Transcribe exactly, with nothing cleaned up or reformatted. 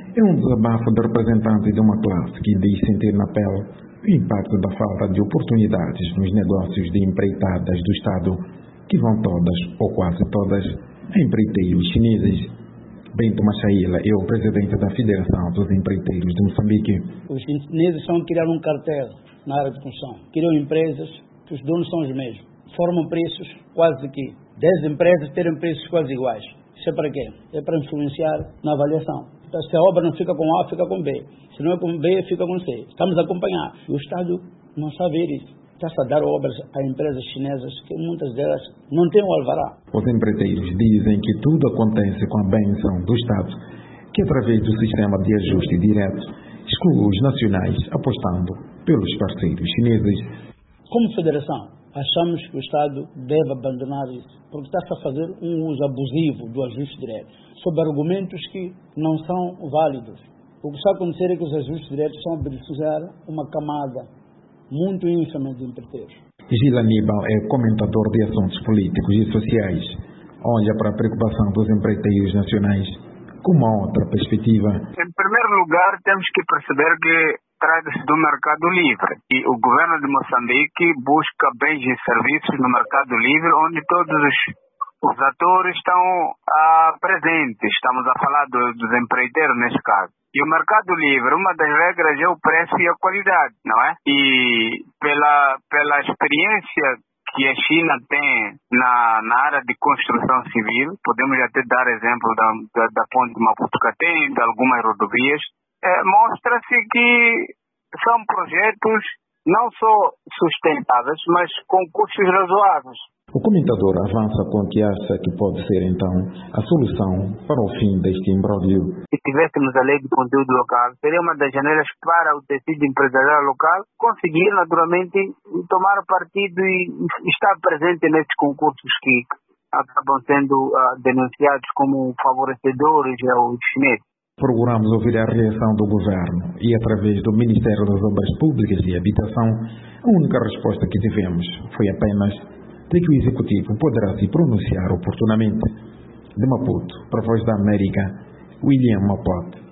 É um desabafo de representante de uma classe que diz sentir na pele o impacto da falta de oportunidades nos negócios de empreitadas do Estado, que vão todas, ou quase todas, a empreiteiros chineses. Bento Machaíla é o presidente da Federação dos Empreiteiros de Moçambique. Os chineses estão a criar um cartel na área de construção. Criam empresas que os donos são os mesmos. Formam preços quase que dez empresas terem preços quase iguais. Isso é para quê? É para influenciar na avaliação. Então, se a obra não fica com A, fica com B. Se não é com B, fica com C. Estamos a acompanhar. E o Estado não sabe isso. Está-se a dar obras a empresas chinesas que muitas delas não têm o alvará. Os empreiteiros dizem que tudo acontece com a benção do Estado, que através do sistema de ajuste direto exclui os nacionais apostando pelos parceiros chineses. Como federação, achamos que o Estado deve abandonar isso, porque está-se a fazer um uso abusivo do ajuste direto, sob argumentos que não são válidos. O que está a acontecer é que os ajustes diretos estão a beneficiar uma camada muito ínfima de empreiteiros. Gil Aníbal é comentador de assuntos políticos e sociais. Olha para a preocupação dos empreiteiros nacionais com uma outra perspectiva. Em primeiro lugar, temos que perceber que trata-se do mercado livre e o governo de Moçambique busca bens e serviços no mercado livre, onde todos os, os atores estão ah, presentes. Estamos a falar do, dos empreiteiros neste caso. E o mercado livre, uma das regras é o preço e a qualidade, não é? E pela, pela experiência que a China tem na, na área de construção civil, podemos até dar exemplo da, da, da ponte Maputo-Catem, de algumas rodovias, é, mostra-se que são projetos não só sustentáveis, mas com custos razoáveis. O comentador avança com o que acha que pode ser, então, a solução para o fim deste imbróglio. Se tivéssemos a lei de conteúdo local, seria uma das janelas para o tecido empresarial local conseguir, naturalmente, tomar partido e estar presente nesses concursos que acabam sendo uh, denunciados como favorecedores aos chineses. Procuramos ouvir a reação do governo e, através do Ministério das Obras Públicas e Habitação, a única resposta que tivemos foi apenas de que o Executivo poderá se pronunciar oportunamente. De Maputo, para a Voz da América, William Mapote.